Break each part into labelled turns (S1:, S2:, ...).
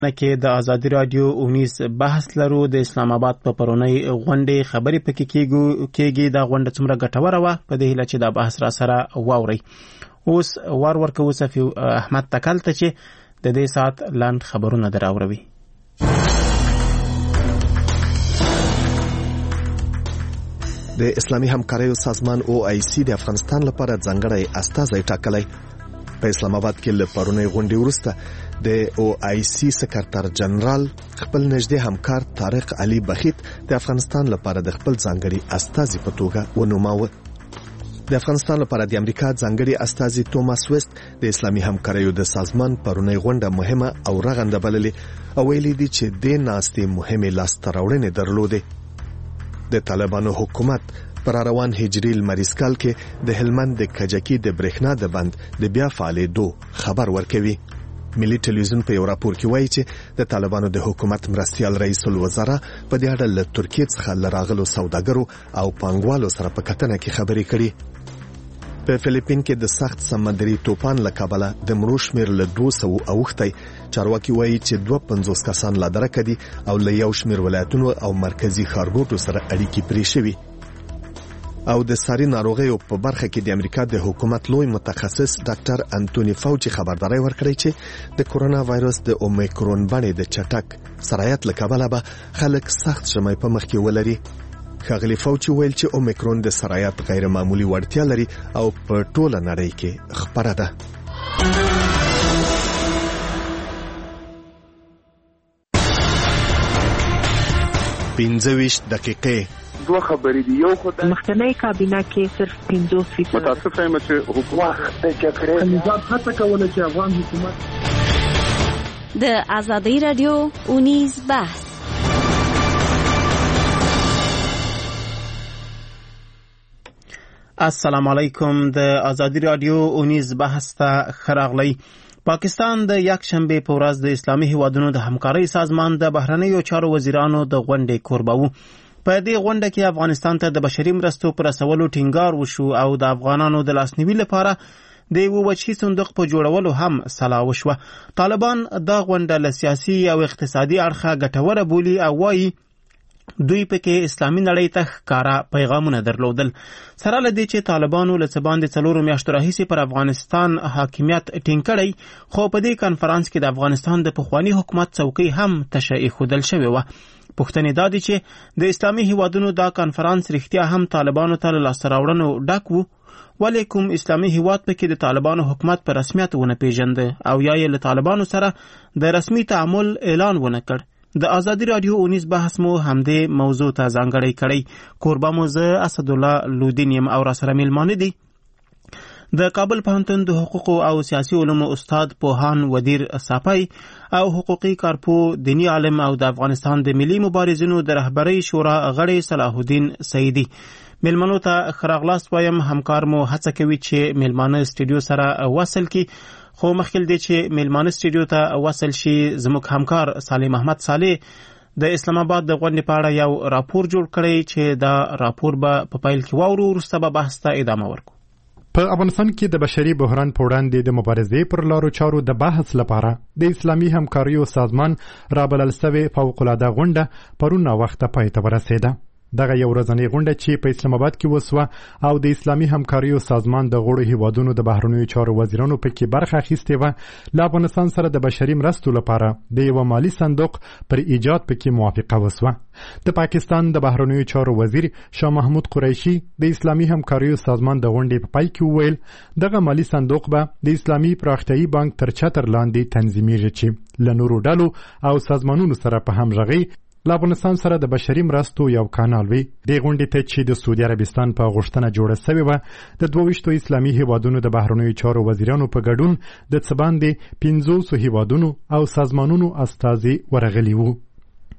S1: کې د ازادي رادیو اونیز بحث لرو. د اسلام آباد په پرونی غونډې خبرې پکې کېږي. دا غونډه څومره ګټوره وه په دې هیله چې دا بحث را سره واورئ. اوس ورکوو صفي احمد تکل ته چې د دې ساعت لاند خبرونه دراوروي.
S2: د اسلامي همکاریو سازمان OIC د افغانستان لپاره ځانګړی استازی ټاکلی. په اسلام آباد کې له پرونی غونډې وروسته د OIC سکرټر جنرال خپل نږدې همکار طارق علي بخیت د افغانستان لپاره د خپل ځانګړي استازي په توګه ونوماوه. د افغانستان لپاره د امریکا ځانګړي استازي توماس ویست د اسلامي همکاریو د سازمان پرونی غونډه مهمه او رغنده بللې او ویلي دي چې د ناستې مهمه لاسته راوړنې درلودې. د طالبانو حکومت پر روان هجري لمریز کال کې د هلمند د کجکی د برېښنا د بند د بیا فعالېدو خبر ورکوي. ملي ټلویزیون په یو راپور کې وایي چې د طالبانو د حکومت مرستیال رئیس الوزرا په دې اړه له ترکیې څخه لراغلو سوداګرو او پانګوالو سره په کتنه کې خبرې کړي. په فلیپین کې د سخت سمندري طوفان له کبله د مړو شمېر له 200 اوښتی. چارواکي وایي چې 52 کسان لا درکه دي او له یو شمېر ولایتونو او مرکزی ښارګوټو سره اړیکې پرې شوي. او د ساري ناروغیو په برخه کې د امریکا د حکومت لوی متخصص ډاکټر انټونی فاوچي خبرداري ورکړی چې د کورونا وایرس د اومیکرون باندې د چټک سرایت له کبله به خلک سخت شمای په مخ کې ولري. ښاغلي فاوچي ویل چې اومیکرون د سرایت غیر معمولی وړتیا لري او په ټوله نړۍ کې خپره ده. 25 دقیقې
S3: دوه خبرې دي. یو خدای
S4: مخکنی کابینه کې صرف 50%
S3: متاسف یم چې حکومت د جګړې نظام هڅه کوله چې افغان حکومت
S5: د ازادي رادیو اونیز بحث.
S1: السلام علیکم. د ازادي رادیو اونیز بحث ته خراغلی. پاکستان د یک شنبه په ورځ د اسلامي هیوادونو د همکارۍ سازمان د بهرنیو چارو وزیرانو د غونډې کوربه وو. په دې غونډه کې افغانستان ته د بشري مرستو پر رسولو ټینګار وشو او د افغانانو د لاسنیوي لپاره د یو وچی صندوق په جوړولو هم سلا وشوه. طالبان دا غونډه له سیاسي او اقتصادي اړخه ګټوره بولي او وایي دوی پکې اسلامي نړۍ ته ښکارا پیغامونه درلودل. سره له دې چې طالبانو له څه باندې 4 میاشتو راهیسې پر افغانستان حاکمیت ټینګ کړی، خو په دې کانفرانس کې د افغانستان د پخواني حکومت څوکۍ هم تشه ایښودل شوې وه. پوښتنې دا دي چې د اسلامي هیوادونو دا کانفرانس رښتیا هم طالبانو ته له لاسته راوړنو ډک و؟ ولې کوم اسلامي هیواد پکې د طالبانو حکومت په رسمیت ونه پیژنده او یا یې له طالبانو سره د رسمي تعامل اعلان ونه کړ؟ د ازادي رادیو اونیز بحث مو همدې موضوع ته ځانګړی کړی. کوربه مو زه اسدالله لودین یم او را سره میلمانه دي د کابل پوهنتون د حقوقو او سیاسي علومو استاد پوهان ودیر صافی او حقوقي کارپو دینی عالم او د افغانستان د ملي مبارزینو د رهبرۍ شورا غړی صلاح الدین سیدی. میلمنو ته خراغلاست وایم. همکار مو هڅه کوي چې میلمانه استودیو سره وصل کی، خو مخکې دی چې میلمانه استودیو ته وصل شي زموږ همکار سالم احمد صالح د اسلام آباد د غونډې په اړه یو راپور جوړ کړی چې دا راپور به په پیل کې واورو، وروسته به بحث ته ادامه ورکړو.
S6: په افغانستان کې د بشري بحران په وړاندې د مبارزې پر لارو چارو د بحث لپاره د اسلامي همکاریو سازمان رابلل شوې فوق‌العاده غونډه پرون وخت پای ته ورسېده. دغه یو ورځنۍ غونډه چې په اسلام آباد کې وسوه او د اسلامي همکاریو سازمان د غړو هیوادونو د بهرنیو چارو وزیرانو پکې برخه اخیستې وه، له افغانستان سره د بشري مرستو لپاره د یو مالي صندوق پر ایجاد پکې موافقه وسوه. د پاکستان د بهرنیو چارو وزیر شاه محمود قریشي د اسلامي همکاریو سازمان د غونډې په پای کې وویل دغه مالي صندوق به د اسلامي پراختیایي بانک تر چتر لاندې تنظیمیږي چې له نورو ډلو او سازمانونو سره په همغږۍ له افغانستان سره د بشري مرستو یو کانال وي. دې غونډې ته چې د سعودي عربستان په غوښتنه جوړه شوې وه د 22 اسلامي هیوادونو د بهرنیو چارو وزیرانو په ګډون د څه باندې 500 هیوادونو او سازمانونو استازي ورغلي وو.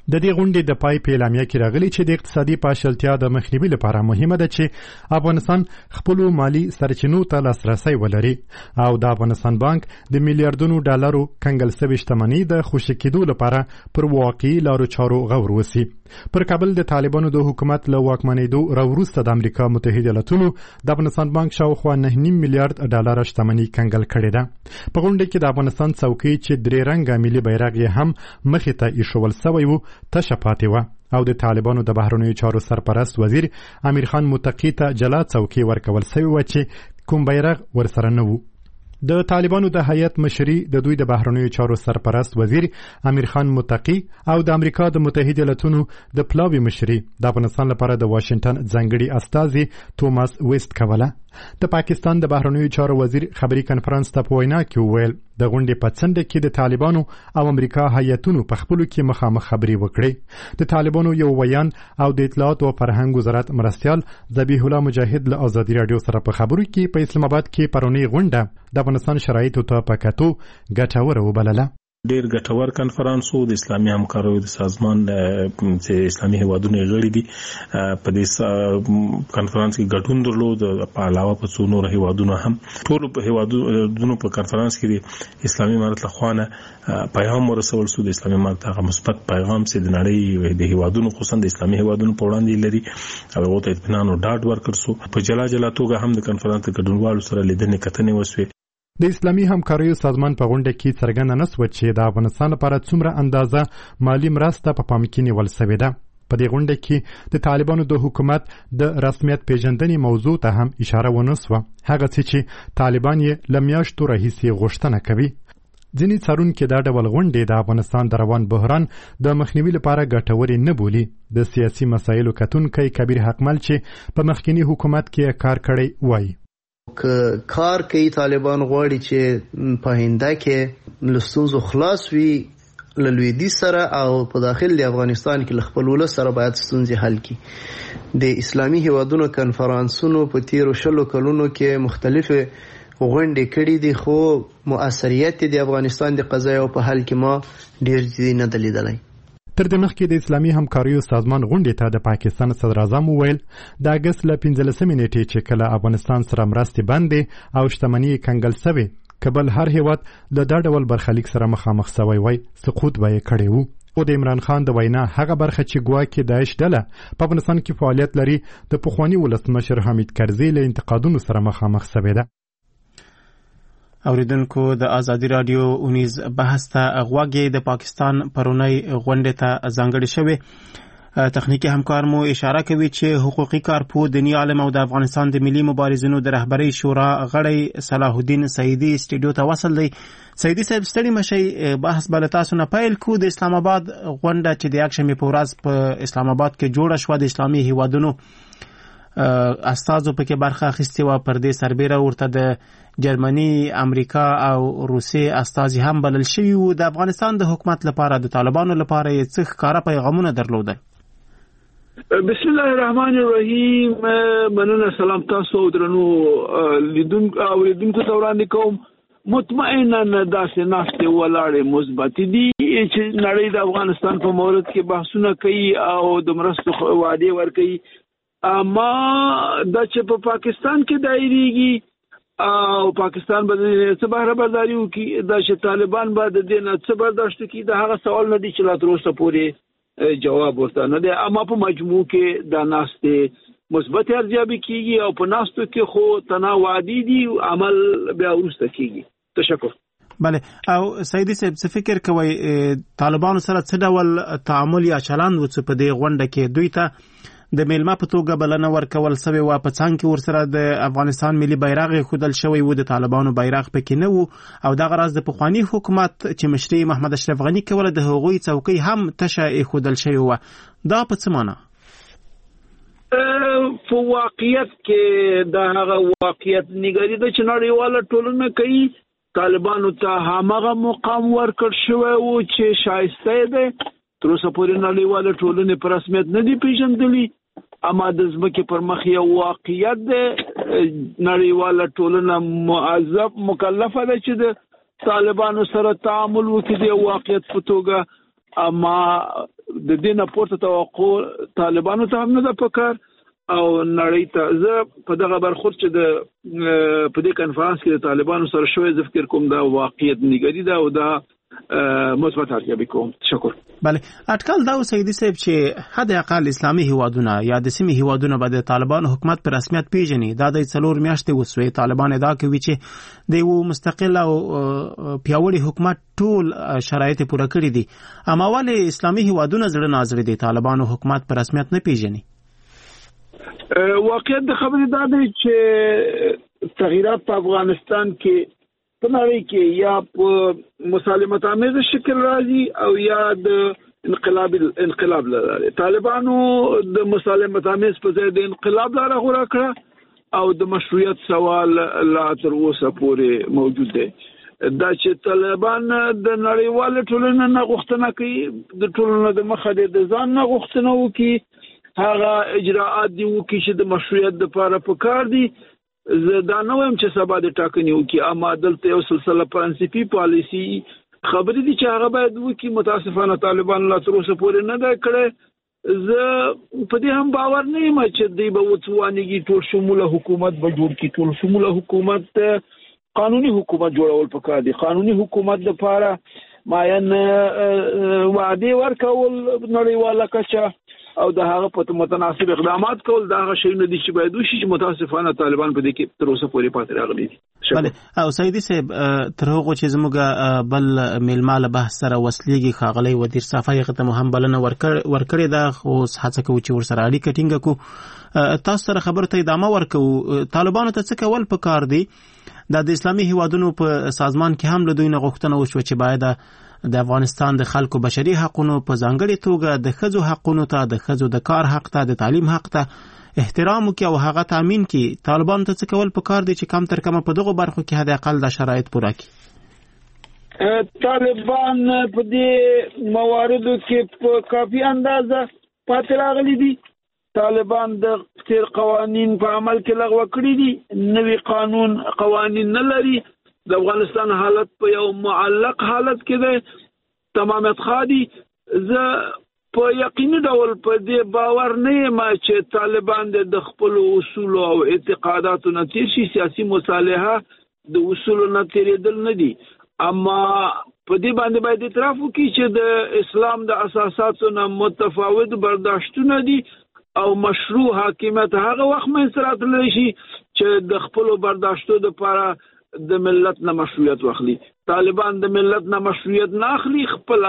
S6: د دې غونډې د پای په اعلامیه کې راغلي چې د اقتصادي پاشلتیا د مخنیوي لپاره مهمه ده چې افغانستان خپل مالی سرچینو ته لاسرسی ولري او د افغانستان بانک د میلیارډونو ډالرو کنګل شوې شتمنۍ د خوشي کېدو لپاره پر واقعي لارو چارو غور وسی. پر کابل د طالبانو د حکومت له واکمنېدو راوروسته د امریکا متحده ایالاتونو د افغانستان بانک شاوخوا 9.5 میلیارډ ډالر شتمنۍ کنګل کړې ده. په غونډه کې د افغانستان څوکۍ چې درې رنګه ملي بیرغ یې هم مخې ته ایښول سوی و تشه پاتې وه او د طالبانو د بهرنیو چارو سرپرست وزیر امیر خان متقي ته جلا څوکۍ ورکول سوی و چې کوم بیرغ ورسره نه و. د طالبانو د هیئت مشري د دوی د بهرنیو چارو سرپرست وزیر امیر خان متقي او د امریکا د متحده ایالاتونو د پلاوي مشري د افغانستان لپاره د واشنگټن ځانګړي استازي توماس ویست کوله. د پاکستان د بهرنیو چارو وزیر خبري کنفرانس ته په وینا کې وویل د غونډې په څنډه کې د طالبانو او امریکا هیئتونو په خپلو کې مخامخ خبرې وکړې. د طالبانو یو ویان او د اطلاعات او فرهنګ وزارت مرستیال ذبیح الله مجاهد له آزادي رادیو سره په خبرو کې په اسلام آباد کې پرونی غونډه د افغانستان شرایطو ته په کتو ګټوره وبلله.
S7: ډیر ګټور کنفرانس وو د اسلامي همکاریو د سازمان چې اسلامي هیوادونو غړي دي په دې کنفرانس کې ګډون درلود. په علاوه په څو نور هیوادونو هم ټول په هیوادونو په کنفرانس کې د اسلامي امارت لخوا پیغام ورسول شو. د اسلامي امارت هغه مثبت پیغام چې د نړۍ د هیوادونو خصوصا د اسلامي هیوادونو په وړاندې لري او هغه ته اطمینان او ډاډ ورکړ شو. په جلا توګه هم د کنفرانس ګډونوالو سره لیدنې کتنې وشوې.
S6: د اسلامي همکاریو سازمان په غونډه کې څرګنده نشوه چې د افغانستان لپاره څومره اندازه مالی مرسته په پام کې نیول شوې ده. په دې غونډه کې د طالبانو د حکومت د رسمیت پیژندنې موضوع ته هم اشاره ونه شوه، هغه څه چې طالبان یې له میاشتو راهیسې غوښتنه کوي. ځینې څارونکي دا ډول غونډې د افغانستان د روان بحران د مخنیوي لپاره ګټورې نه بولي. د سیاسي مسایلو کتونکی کبیر حقمل چې په مخکینی حکومت کې کار کړی وایي
S8: که کار کوي طالبان غواړي چې په هنده کې له ستونزو خلاص وي له لویدیځ سره او په داخل د افغانستان کې له خپل ولس سره باید ستونزې حل کړي. د اسلامي هیوادونو کنفرانسونو په تیرو 20 کلونو کې مختلفې غونډې کړي دي خو مؤثریت د افغانستان د قضایو په حل کې ما ډیر ځای نه لیدلی.
S6: تر دې مخکې د اسلامي همکاریو سازمان غونډې ته د پاکستان صدر اعظم وویل د اګست له 15 نیټې چې کله افغانستان سره مرستې بندې او شتمنۍ کنګل شوې کبل هر هیواد له دا ډول برخلیک سره مخامخ شوی وای سقوط به یې کړی وو. او د عمران خان د وینا هغه برخه چې ګواکې داعش ډله په افغانستان کې فعالیت لري د پخواني ولسمشر حمید کرزي له انتقادونو سره مخامخ شوی ده.
S1: اوریدونکو د آزادي رادیو اونیز بحث ته غوږی د پاکستان پرونی غونډې ته ځانګړې شوې. تخنیکی همکار مو اشاره کوي چې حقوقي کارپوه دینی عالم او د افغانستان د ملي مبارزینو د رهبرۍ شورا غړی صلاح الدین سعیدي استډیو ته وصل دی. سعیدي صاحب ستړي مشي بحث بل تاسو نه پیل کو. د اسلام آباد غونډه چې د یکشنبه په ورځ په اسلام آباد کې جوړه شوه د اسلامي هیوادونو استازو پکې برخه اخیستې وه. پر دې سربیره ورته د جرمني، امریکا او روسیې استازي هم بلل شوي وو. د افغانستان د حکومت لپاره د طالبانو لپاره یې څه ښکاره پیغامونه درلودل؟
S3: بسم الله الرحمن الرحیم. مننه. سلام تاسو او درنو لیدونکو ته وړاندې کوم. مطمئنا داسې ناستې ولاړې مثبت دي چې نړۍ د افغانستان په مورد کې بحثونه کوي او د مرستو وعدې ورکوي. اما دا چې په پاکستان کې دایریږي او پاکستان به څه بهره برداري وکړي، دا چې طالبان به د دې نه څه برداشت کړي، دا هغه سوال نه دی چې لا تر اوسه پورې جواب ورته نه دی. اما په مجموع کې دا ناستې مثبت ارزیابي کیږي او په ناستو کې خو تناوعدي دي، عمل بیا وروسته کیږي. تشکر.
S1: بله. او سعیدي صاحب څه فکر کوئ طالبانو سره څه ډول تعامل یا چلند وڅ په دې غونډه کې؟ دوی ته د میلمه په توګه بلنه ورکول سوې وه، په څنګ کې ورسره د افغانستان ملي بیرغ ښودل شوی و، د طالبانو بیرغ پکې نه و، او دغه راز د پخواني حکومت چې مشري محمد اشرف غني کوله د هغوی څوکۍ هم تشه ایښودل شوې وه. دا په څه معنی؟
S3: په واقعیت کې دا هغه واقعیت نګاري ده چې نړیواله ټولنه کوي. طالبانو ته هماغه مقام ورکړ شوی و چې شایسته دی. تر اوسه پورې نړیواله ټولنې په رسمیت نه دي پیژندلي. اما د ځمکې پر مخ یو واقعیت دی. نړیواله ټولنه معذب مکلفه ده چې د طالبانو سره تعامل وکړي د واقعیت په توګه. اما د دې نه پورته توقع طالبانو ته هم نه ده پکار او نړۍ ته. زه په دغه برخورد چې د په دې کنفرانس کې د طالبانو سره شوی زه فکر کوم دا واقعیت نګری ده او دا مثبت ارتیابي کوم. تشکر.
S1: بله اټکل دا سیدی صاحب چې حد اقل اسلامي هیوادونه یا د سیمې هیوادونه به د طالبانو حکومت په رسمیت پیژني. دا د 4 میاشتې وسوي طالبان ادعا کوي چې د یو مستقل او پیاوړي حکومت ټول شرایط پوره کړی دي. اما ولې اسلامي هیوادونه زړه ناظر دي طالبانو حکومت په رسمیت نه پیژني؟
S3: واقعیت د خبرې دا دی چې تغییرات په افغانستان کې په نړۍ کې یا په مسالمت آمیز شکل راځي او یا د انقلاب لاره. طالبانو د مسالمت آمیز په ځای د انقلاب لاره غوره کړه او د مشروعیت سوال لا تر اوسه پورې موجود دی. دا چې طالبان د نړیوال ټولنې نه غوښتنه کوي د ټولنې د مخه د ځان نه غوښتنه وکړي هغه اجراءات دی وکړي چې د مشروعیت لپاره پکار دي. زه دا نه وایم چې سبا د ټاکنې وکړي اما دلته یو سلسله پرنسپي پالیسي خبرې دي چې هغه باید وکړي. متاسفانه طالبان لا تر اوسه پورې نه ده کړی. زه په دې هم باور نه یم چې دوی به وڅوانیږي ټول شموله حکومت به جوړ کړي. ټول شموله حکومت قانوني حکومت جوړول پکار دي. قانوني حکومت لپاره معین وعده ورکول نړیواله کچه او د هغه په متناسب اقدامات کول دا هغه شی نه دي چې باید وشي چې متاسفانه طالبان په دې کې تر اوسه پورې پاتې راغلي دي.
S1: بله او سیدی صاحب تر هغه چې زموږ بل میلماله بحث سره وسلیږي خاغلی ودیر صافی ته هم بلنه ورکړې ده خو هڅه کوو چې ورسره اړیکه ټینګه کړو. تاسو سره خبرو ته ادامه ورکوو. طالبانو ته څه کول پکار دي؟ د اسلامي هیوادونو په سازمان کې هم له دوی نه غوښتنه وشوه چې باید د افغانستان د خلکو بشري حقونو په ځانګړي توګه د ښځو حقونو ته د ښځو د کار حق ته د تعلیم حق ته احترام وکړي او هغه تامین کړي. طالبانو ته څه کول پکار دي چې کم تر کمه په دغو برخو کې حد اقل د شرایط پوره کړي؟
S3: طالبان په دې مواردو کې په کافي اندازه پاتې راغلي دي. طالبان د تیر قوانین په عمل کې لغوه کړي دي. نوی قوانین نه لري. د افغانستان حالت په یو معلق حالت کې ده. تمامیت خادي. زه په یقیني ډول په دې باور نه یم چې طالبان د خپل اصول او اعتقاداتو نه تیر شي. سیاسي مصالحه د اصول نه تیرېدل نه دي. اما په دې باندې باید اعتراف وکړي چې د اسلام د اساساتو نه متفاوت برداشتونه دي او مشروع حاکمیت هغه وخت منځ راتلی شي چې د خپل برداشتو لپاره د ملت نه مشروعیت واخلي. طالبان د ملت نه مشروعیت نه اخلي. خپل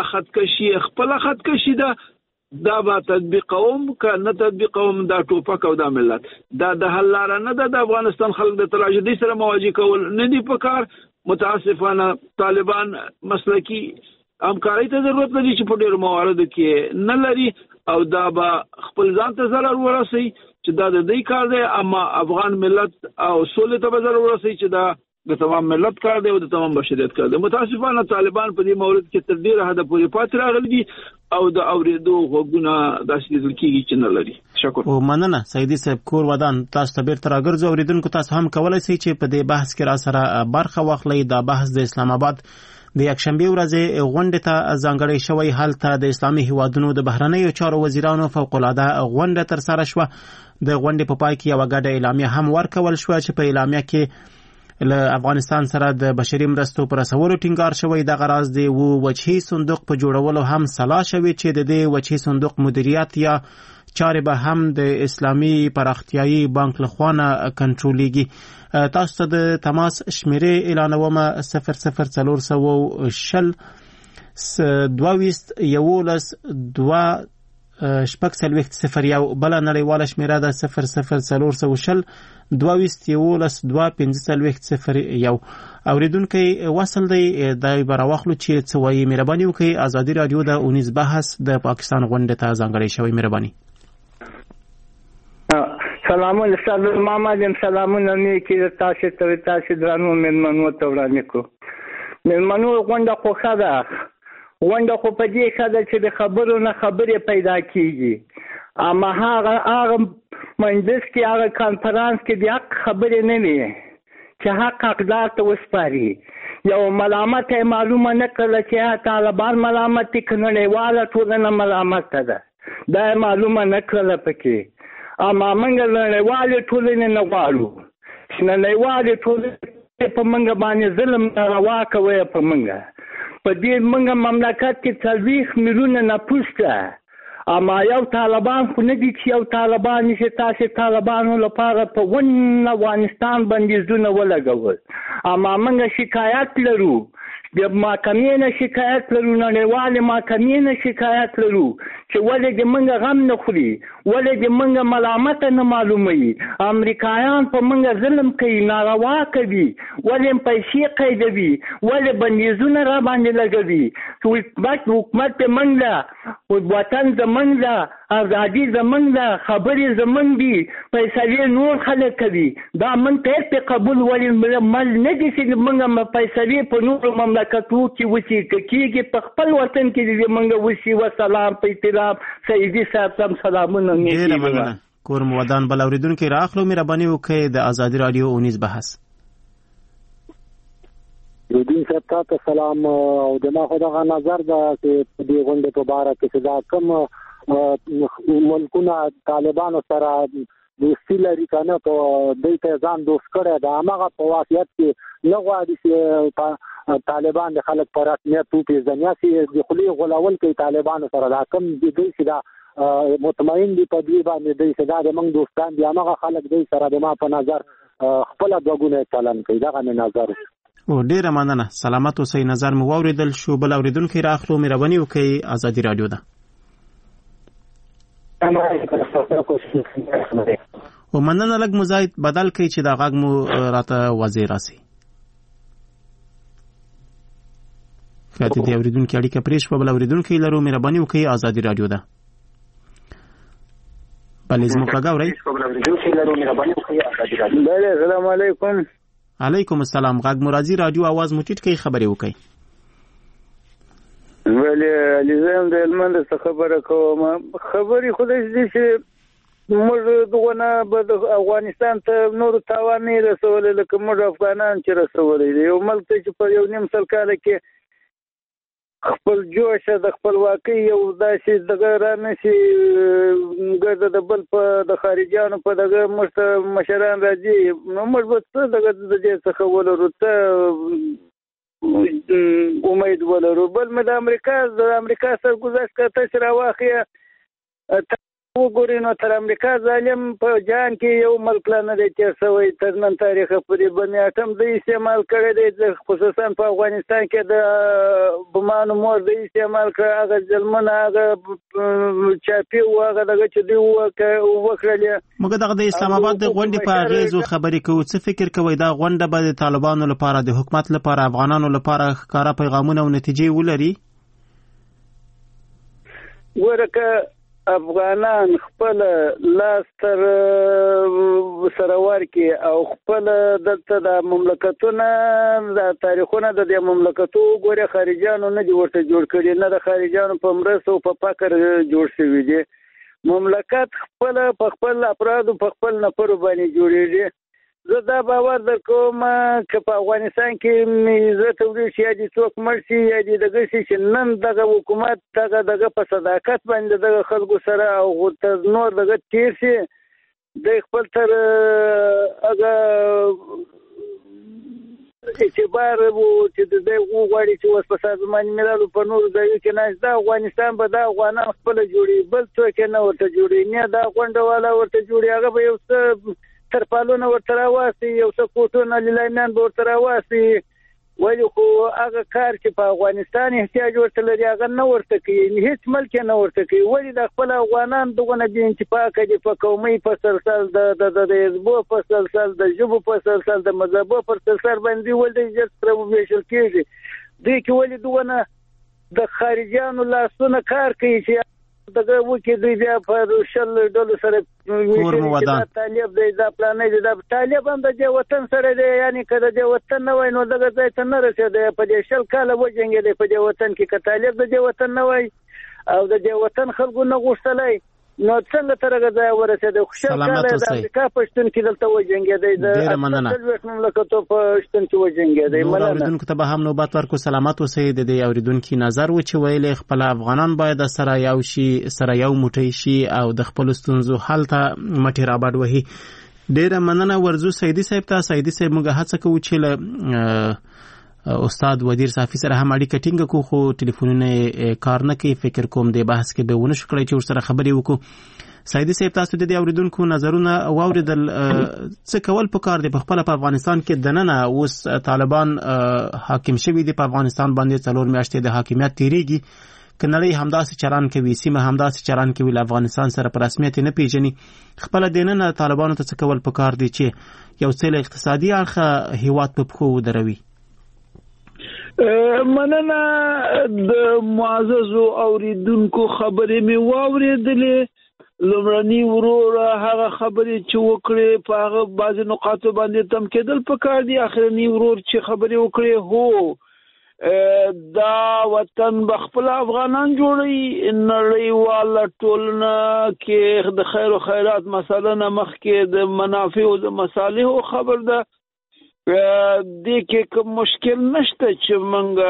S3: خودکشي ده. دا به تطبیقوم که نه تطبیقوم دا ټوپک او دا ملت دا د حل لاره نه ده. د افغانستان خلک د تراژیدۍ سره مواجه کول نه دي پکار. متاسفانه طالبان مسلکی همکارۍ ته ضرورت لري چې په ډېرو مواردو کې نه لري او دا به خپل ځان ته ضرر ورسوي چې دا د دوی کار دی. اما افغان ملت او سولې ته به ضرر ورسوي چې دا د تمام ملت کار دی او د تمام بشریت کار دی. متاسفانه طالبان په دې مورد کې تر ډیره حده پورې پاتې راغلي دي او د اوریدو غوږونه داسې لیدل کېږي چې نه لري. شکر
S1: او مننه سیدی صاحب. کور ودان تاسو ته بیرته راګرځو. اوریدونکو تاسو هم کولی شئ چې په دې بحث کې را سره برخه واخلئ. دا بحث د اسلام آباد د یکشنبه ورځې غونډې ته ځانګړی شوی. هلته د اسلامي هیوادونو د بهرنیو چارو وزیرانو فوق العاده غونډه ترسره شوه. د غونډې په پای کې یوه ګډه اعلامیه هم ورکول شوه چې په اعلامیه کې له افغانستان سره د بشري مرستو پر رسولو ټینګار شوی. دغه راز د وجهي صندوق په جوړولو هم سلا شوی چې د دې وجهي صندوق مدیریت یا چارې به هم د اسلامي پراختیایي بانک لخوا نه کنټرولېږي. تاسو ته د تماس شمیرې اعلانومه 00400 22 شپږ څلوېښت 01 بله نړیواله شمیره ده 00400 22 2 اوریدونکي وصل دی دای براوخلو چې څه وایي. مهرباني وکړئ. ازادي رادیو د اونیز بحث د پاکستان غونډې ته ځانګړی شوی. مهرباني.
S9: سلامونه استاد محمد. سلامونه نیکی تاسو درنو مېلمنو ته وړاندې کوم. مېلمنو غونډه خوښه ده. غونډه خو په دې ښه ده چې د خبرو نه خبرې پیدا کېږي. اما هغه مجلس کې هغه کانفرانس کې د حق خبرې نه وي چې حق حقدار ته وسپاري یو ملامت معلومه نه کړله چې طالبان ملامت دي که نړیواله ټولنه ملامت ده دا معلومه نه کړله پکې اما موږ نړیوالې ټولنې نه غواړو چې نړیوالې ټولنې په موږ باندې ظلم روا کوي په دې موږ مملکت کې 40 میلیونه نفوس ده اما یو طالبان خو نه دي چې یو طالبان نشي تاسې طالبانو لپاره په افغانستان بندیزونه ولګول اما موږ شکایت لرو د محکمې نه شکایت لرو نړیوالې محکمې نه شکایت لرو چې ولې د موږ غم نه خوري ولې د موږ ملامت نه معلوموي امریکایان په موږ ظلم کوي ناروا کوي ولې پیسې قیدوي ولې بندیزونه را باندې لګوي حکومت په موږ ده وطن زموږ ده ازادي زموږ ده خبرې زموږ دي فیصلې نور خلک کوي دا موږ ته قبول ولې مل نه دي چې موږ فیصلې په نورو مملکتو کې وشي کېږي په خپل وطن کې دې موږ وشي وسلام په احترام سیدي صاحب سم سلامونه
S1: ډېره مننه کور مو ودان بل اورېدونکي راخلو مهرباني وکړئ د ازادي راډیو اونیز بحث
S10: دین صاحب ته سلام او د ما خو دغه نظر ده چې په دې غونډې په باره کې چې دا کوم ملکونه طالبانو سره دوستي لري که نه په دوی ته ځان دوست کړی ده هماغه په واقعیت کې نه غواړي چې طالبان د خلک په رسمیت وپېژني هسې د خولې غولول کوي طالبانو سره دا کوم دوی چې دا مطمئن دي په دوی باندې دوی چې دا د موږ دوستان دي هماغه خلک دوی سره د ما په نظر خپله دوه ګونه چلن کوي دغه مې نظر
S1: او ډېره مننه سلامت اوسئ نظر مو واورېدل شو بل اورېدونکی راخلو مهرباني وکړئ ازادي راډیو ده و مننه لږ مو ځای بدل کړئ چې دا غږ مو راته واضح راسي ښه د دې اورېدونکي اړیکه پرې شوه بل اورېدونکی لرو مهرباني وکړئ ازادي راډیو ده بلې زموږ غږ اورئ
S9: بله السلام علیکم
S1: علیکم السلام غږ مو راځي راډیو آواز مو ټیټ کړئ خبرې وکړئ
S9: بله علیزم د هلمند څخه خبره کوم خبرې خو داسې دي چې موږ دغونه به د افغانستان ته نورو تاوان نه رسولی لکه موږ افغانان چې رسولی دی یو ملک ته چې په یو نیم سل کاله کې خپل جوشه د خپلواکۍ یو داسې دغه رانشي ګرده د بل په د خارجیانو په دغه موږ ته مشران راځي نو موږ به څه دغه د دې څخه ولرو څه امید ولرو بل مې د امریکا سرګذشت که تاسې راواخلئ وګورئ نو تر امریکا ظالم په جهان کې یو ملک لا نه دی تېر شوی تر نن تاریخه پورې بم اټم دی استعمال کړی دی خصوصا په افغانستان کې د بمانو مور دی استعمال کړی هغه ظلمونه هغه چاپي و هغه دغه چې دوی وکړلې
S1: موږ دغه د اسلام آباد د غونډې په اغېزو خبرې کوو څه فکر کوئ دا غونډه به د طالبانو لپاره د حکومت لپاره افغانانو لپاره ښکاره پیغامونه او نتیجې ولري
S9: ګوره که افغانان خپل لاس تر سره ورکړي او خپل دلته د مملکتونه د تاریخونه د دې مملکتو ګوره خارجیانو نه دي ورته جوړ کړي نه د خارجیانو په مرسته او په فقر جوړ شوي دي مملکت خپل په خپل افرادو په خپل نفرو باندې جوړېږي زه دا باور در کوم که په افغانستان کې زه توري شي یا دي څوک مړ شي یا دي دغه شي چې نن دغه حکومت دغه په صداقت باندې دغه خلکو سره او تر نور دغه تیر شي د خپل تر هغه اعتبار وو چې د دې وغواړي چې اوس په سازمان ملل په نور ځایو کې نه دا افغانستان به دا افغانان خپل جوړي بل څوک نه ورته جوړي نه دا غونډه والا ورته جوړي هغه به یو څه ترپالونه ورته راواسي یو څه کوټونه لیلامیان به ورته راواسي ولې خو هغه کار چې په افغانستان احتیاج ورته لري هغه نه ورته کوي هیڅ ملک نه ورته کوي ولې د خپل افغانان دغه بې انتفاقه دي په قومي په سلسل د حزبو په سلسل د ژبو په سلسل د مذهبو په سلسل باندې ولې جس سره وویشل کېږي دوی کې ولې دغه د خارجیانو لاسونه کار کوي چې دغه وکي دوی بیا په شل ډول سره طالب دی دا پلانې دی دا طالب هم د دې وطن سره دی یعنی که د دې وطن نه وای نو دغه ځای ته نه رسېدی په دې شل کاله وجنګېدی په دې وطن کې که طالب د دې وطن نه وای او د دې وطن خلکو نه غوښتلی نو څنګه ترغه ځای ورسېد خوشاله د امریکا پښتون کې دلته وجنګېدی د مملکتو پښتون کې وجنګېدی
S1: مننه اوریدونکو ته به هم نوبت ورکو سلامات اوسئ د دې اوریدونکو نظر و چې ویلې خپل افغانان باید سره یو شي سره یو موټی شي او د خپل ستونزو حل ته مټې رابډ وهي ډیره مننه ورزو سیدی صاحب ته سیدی صاحب موږ هڅه کوو چې استاد ودیر صافی سره هم اړیکه ټینګه کو خو ټلیفونونه کار نه کوي فکر کوم د بحث کې به ونه شکړی چې ورسره خبرې وکړو سیدی صاحب تاسو د دې اوریدونکو نظرونه واوریدل څه کول پکار دی په خپل په افغانستان کې دننه اوس طالبان حاکم شوي دي په افغانستان باندې 4 میاشتې د حاکمیت تیریږي کنړی همداسې چلان کوي سیمه همداسې چلان کوي له افغانستان سره په رسمیت نه پیژني خپل دننه طالبانو ته څه کول پکار دی چې یو څه اقتصادي اړخ هیواد په پخو دروي
S3: مننه د معزز اوریدونکو خبرې می واوریدلې لومړنی ورور هغه خبرې چې وکړې په هغه بعض نقاط باندې تم کېدل پکار دي اخرنی ورور چې خبرې وکړې هو دا وطن بخپل افغانان جوړي نړیواله ټولنه کې د خیر او خیرات مثلا مخ کې د منافع او د مصالح خبر ده دې کې کوم مشکل نشته چې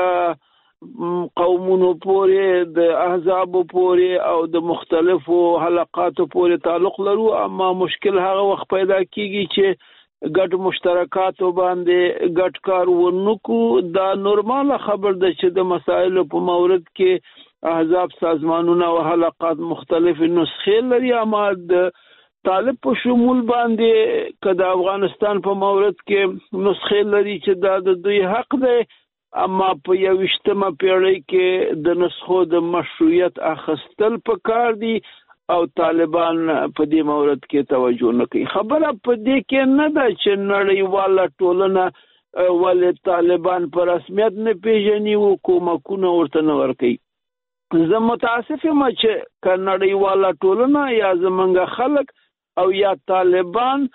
S3: منګه قومونو پورې د احزاب پورې او د مختلفو حلقاتو پورې تعلق لرو اما مشکل هغه وخت پیدا کیږي چې ګډ مشترکات باندې ګډ کار ونکو دا نورمال خبر ده چې د مسایل په مورد کې احزاب سازمانونه او حلقات مختلف نسخې لري اما د طالب په شمول باندې کله افغانستان په مورد کې نسخې لري چې دا د دوی حق دی اما په 21مه پیړۍ کې د نسخو د مشروعیت اخستل پکار دي او طالبان په دې مورد کې توجه نه کوي خبره په دې کې نه ده چې نړیواله ټولنه ولې طالبان په رسمیت نه پیژني او کومکونه ورته نه ورکوي زه متاسف یم چې نړیواله ټولنه یا زمونږ خلک او یا طالبان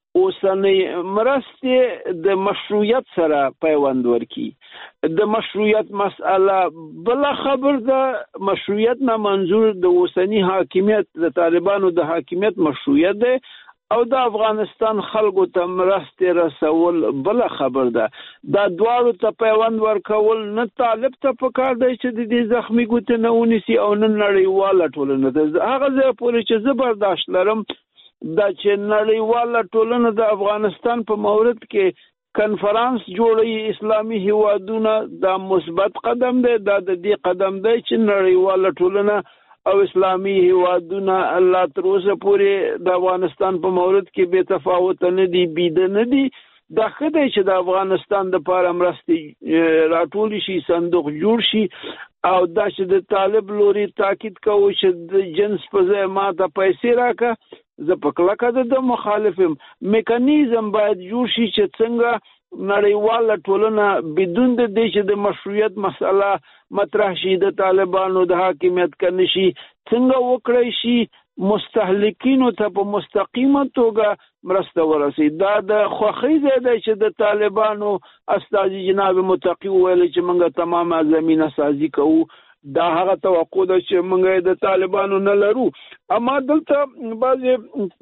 S3: اوسنۍ مرستې د مشروعیت سره پیوند ورکي د مشروعیت مسأله بل خبر ده مشروعیت نه منظور د اوسنۍ حاکمیت د طالبانو د حاکمیت مشروعیت ده او د افغانستان خلکو ته مرستې رسول بل خبر ده دا دواړو ته پیوند ورکول نه طالب ته پکار دی چې د دې زخمی ګوتې نه ونیسي او نه نړیواله ټولنه ده هغه ځای پورې چې زه برداشت لرم دا چې نړیواله ټولنه د افغانستان په مورد کې کنفرانس جوړي اسلامي هیوادونه دا مثبت قدم دی دا د دې قدم دی چې نړیواله ټولنه او اسلامي هیوادونه الله تر اوسه پورې د افغانستان په مورد کې بے تفاوت نه دي بيد نه دي دا خدای چې د افغانستان د پاره مرستې راټول شي صندوق جوړ شي او دا چې د طالب لوري تاکید کوي چې د جنس په ځای ماته پیسې راکا زه په کلکه د مخالفم میکانیزم باید جوړ شي چې څنګه نړیواله ټولنه بدون د دې چې د مشروعیت مسله مطرح شي د طالبانو د حاکمیت کني شي څنګه وکړي شي مستهلکینو ته په مستقیمه توګه مرسته ورسي دا د خوخي زده چې د طالبانو استاد جناب متقی ویل چې موږ تمامه زمينه سازي کوو دا هغه توقع ده چې موږ د طالبانو نه لرو اما دلته بعضی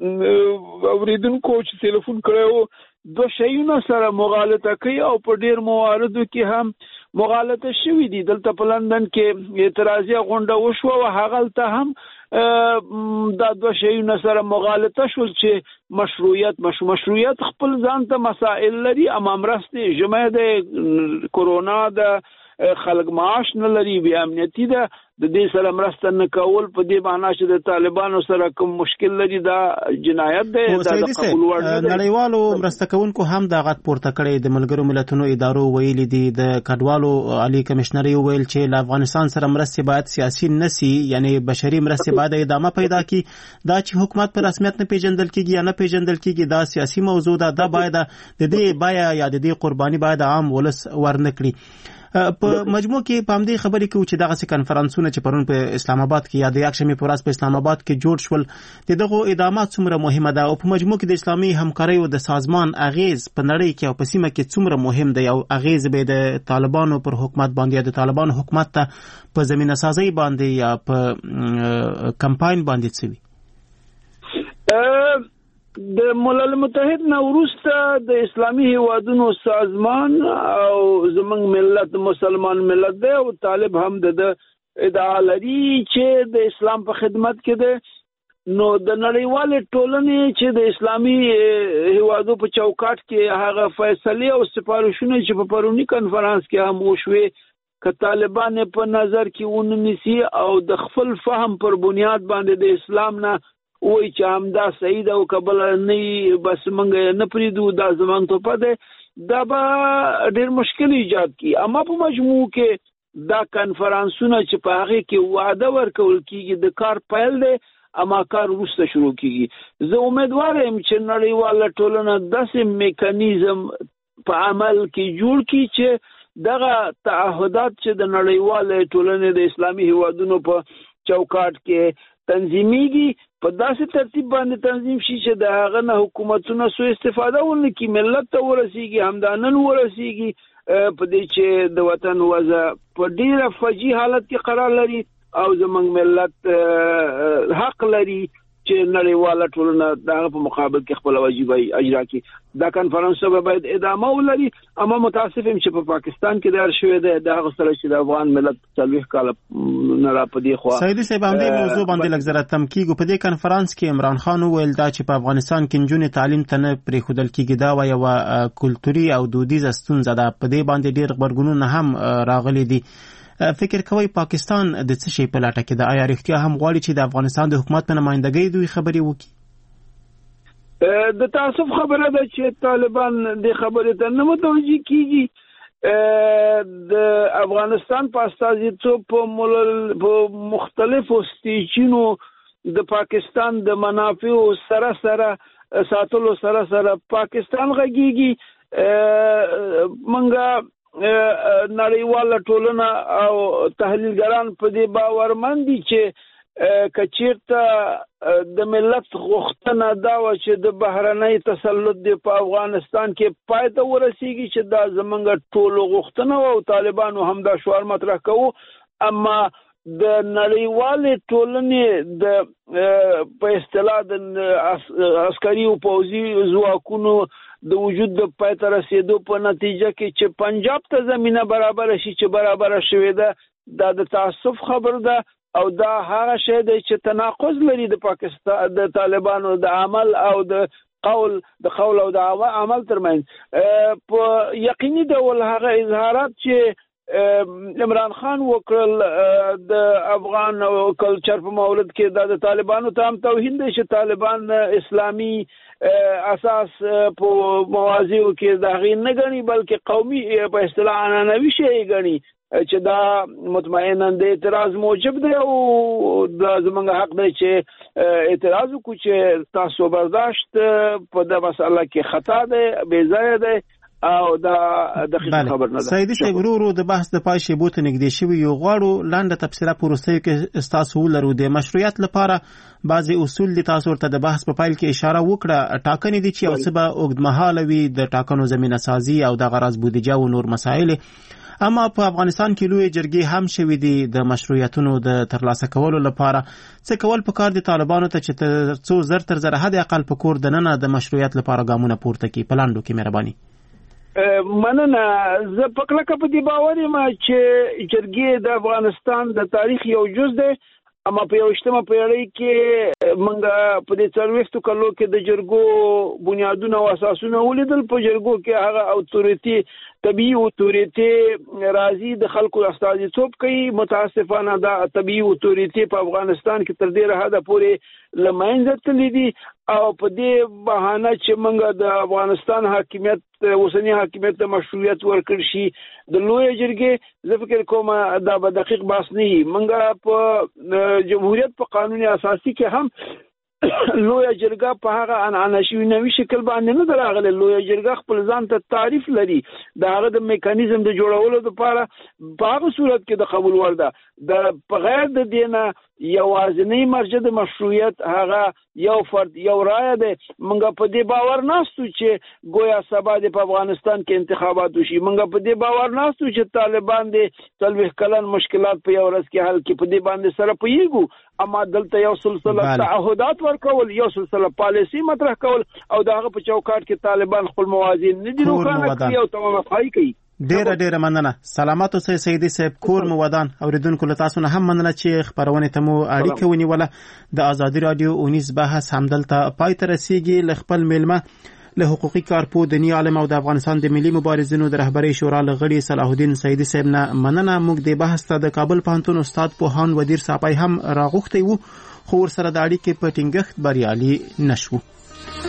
S3: اوریدونکو چې ټلیفون کړو دو شیونه سره مغالطه کوي او په ډیر مواردو کې هم مغالطه شوې دي دلته په لندن کې اعتراضي غونډه وشو او هغه ته هم دا دو شیونه سره مغالطه شول چې مشروعیت خپل ځان ته مسائل لري اما مرسته جمعه د کورونا د خلق معاش نه لري بیا امنیتي ده د دې سره مرسته نه کول په دې معنی چې د طالبانو سره کوم مشکل لري دا جنایت ده دا قبول وړ نه دی
S1: نړیوالو مرسته کوونکو هم دا غټ پورته کړي د ملګرو ملتونو ادارو ویلي دي د کډوالو عالی کمشنر ویل چې له افغانستان سره مرسته باید سیاسي نسی یعنی بشري مرسته باید ادامه پیدا کی دا چې حکومت په رسمیت نه پیژندل کیږي یا نه پیژندل کیږي دا سیاسي موضوع ده دا باید د دې بیا یا د دې قرباني باید عام ولس ورنکړي په مجموع کې په همدې خبرې کې چې دغه کنفرانسونه چې پرون په اسلام آباد کې یا د یکشنبه پر ورځ په اسلام آباد کې جوړ شول دغه ادامات څومره مهمه ده او په مجموع کې د اسلامي همکارۍ او د سازمان اغیز په نړۍ کې او په سیمه کې څومره مهم دی او اغیز به د طالبانو پر حکومت باندې د طالبانو حکومت ته په زمينه سازي باندې یا په کمپاین باندې څه وي
S3: د ملل متحد نه وروسته د اسلامي هیوادونو سازمان او زمونږ ملت مسلمان ملت دی او طالب هم د ادعا لري چې د اسلام په خدمت کې دی. نو د نړیوالې ټولنې چې د اسلامي هیوادو په چوکاټ کې هغه فیصلې او سپارښتنې چې په پرونی کنفرانس کې هم وشوې که طالبان په نظر کې ونیسي او د خپل فهم پر بنیاد باندې د اسلام نه وای چې همدا صحیح ده او قبل نه بس موږ نه پریدو دا زمونږ ته پده دا به ډېر مشکل ایجاد کی. اما په مجموع کې دا کنفرانسونه چې په هغه کې وعده ورکول کیږي د کار پیل دی اما کار وروسته شروع کیږي. زه امیدوار یم چې نړیواله ټولنه داسې میکانیزم په عمل کې جوړ کړي چې دغه تعهدات چې د نړیواله ټولنې د اسلامي هیوادونو په چوکاټ کې تنظیمیږي په داسې ترتیب باندې تنظیم شي چې د هغه نه حکومتونه سوء استفاده ونه کړي، ملت ته ورسیږي، همدانن ورسیږي په دې چې د وطن وضع په ډیره فجیع حالت کې قرار لري او زمونږ ملت حق لري چې نړیواله ټولنه دغه په مقابل کې خپل واجب اجرا کړي. دا کنفرانس به باید ادامه ولري. اما متاسف یم چې په پاکستان کې دار شوې ده دغه سره چې د افغان ملت 40 کال نه را پدې خو
S1: سیدي صاحب باندې موضوع باندې لږ زره تمکیږي. په دې کنفرانس کې عمران خان وویل دا چې په افغانستان کې نجونې تعلیم ته نه پریښودل کېږي دا یو کلتوري او دودیزه ستونزه ده. په دې باندې ډېر غبرګونونه هم راغلي دي. فکر کوي پاکستان د څه شي په لټه کې ده؟ آیا رښتیا هم غواړي چې د افغانستان د حکومت په نمائندګۍ دوی خبرې وکړي؟
S3: د تاسف خبره ده چې طالبان د خبرې ته نه متوجه کیږي. د افغانستان په استازیتوب په مختلفو سټیجونو د پاکستان د منافعو سره ساتلو سره پاکستان غږیږي. منګه نړیواله ټولنه او تحلیلګران په دې باورمن دي چې کچیرته د ملت غوښتنه دا و چې د بهرنۍ تسلط دی په افغانستان کې پای ته ورسیږي چې دا زمونږ ټولو غوښتنه او طالبانو هم دا شعار مطرح کوو. اما د نړیوالې ټولنې د په اصطلاح د عسکري او پوځي ځواکونو د وجود د پای ته رسیدو په نتیجه کې چې پنجاب ته زمينه برابر شي چې برابر شوې ده دا د تاسف خبر ده او دا هغه شی دی چې تناقض لري د پاکستان د طالبانو د عمل او د قول او د عمل ترمنځ. په یقیني ډول هغه اظهارات چې عمران خان وکړل د افغان کلچر په مورد کې د طالبانو ته هم توهین دی چې طالبان اسلامي اساس په موازیو کې داغي نه غني بلکې قومي په اصطلاح عنعنوي شی غني چې دا مطمئنا د اعتراض موجب دی او د زمونږ حق دی چې اعتراض وکړو چې تاسو برداشت په د مسله کې خطا دی بے ځای دی او دا دقیق خبر نه ده.
S1: سیدي صاحب ورو د بحث د پای شیبو ته نږدې شوی یو غواړو لاندې تفصیله پروسې کې تاسو ولرو د مشروعیت لپاره بعضی اصول دي. تاسو ورته د بحث په پایل کې اشاره وکړه ټاکنې دي چې او څه به اوږدمهاله وي د ټاکنو زمینه سازي او د غرض بودیجه او نور مسایل. اما په افغانستان کې لوی جرګې هم شوې دي د مشروعیتونو د ترلاسه کولو لپاره. څه کول پکار دي طالبانو ته چې څو زر تر زر حد اقل په کور دننه د مشروعیت لپاره ګامونه پورته کړي؟ پلاندو کې مهرباني.
S3: مننه. زه په کلکه په دې باور یم چې جرګې د افغانستان د تاریخ یو جز دی. اما په 21مه پیړۍ کې موږ په دې 40 کلو کې د جرګو بنیادونه او اساسونه ولیدل. په جرګو کې هغه اوتورټي طبيعي اوتورټي راځي د خلکو استازیتوب کوي. متاسفانه دا طبيعي اوتورټي په افغانستان کې تر ډیره حده پورې لمنځه تللی دي او په دې بهانه چې موږ د افغانستان حاکمیت اوسنی حاکمیت ته مشروعیت ورکړ شي د لوی جرګې زه فکر کوم دا به دقیق بحث نه وي. موږ په جمهوریت په قانون اساسي کې هم لوی جرګه په هغه عنعنوي نوي شکل باندې نه دراغله. لوی جرګه خپل ځان ته تعریف لري د هغه د میکانیزم د جوړولو لپاره په هغه صورت کې د قبول ورده د بغیر د دینه یوازینی مرجع د مشروعیت هغه یو فرد یو رائے ده. موږ په دې باور نهستو چې گویا سبا د افغانستان کې انتخابات وشي. موږ په دې باور نهستو چې طالبان د 40 کلن مشکلات په یو ورځ کې حل کړي. په دې باندې سره پوهیږو، اما دلته یو سلسله تعهدات ورکول، یو سلسله پالیسی مطرح کول او دغه په چوکاټ کې طالبان خپل موازین نه دي روښانه کړي او تمام افعال کوي.
S1: ډیره مننه. سلامات اوسئ سیدي صاحب. کور مو ودان. اوریدونکو له تاسو نه هم مننه چې خبرونه ته مو اړیکه ونیوله. د ازادي رادیو اونیز بحث همدلته پای ته رسیږي. له خپل میلمه له حقوقي کارپو دني عالم او د افغانستان د ملي مبارزینو د رهبرۍ شورا لغړي صلاح الدین سیدي صاحب نه مننه. موږ د بحث ته د کابل پوهنتون استاد پوهان ودیر صاحب هم راغوښتي وو، خو ورسره د اړیکې په ټینګښت بریالي نشو.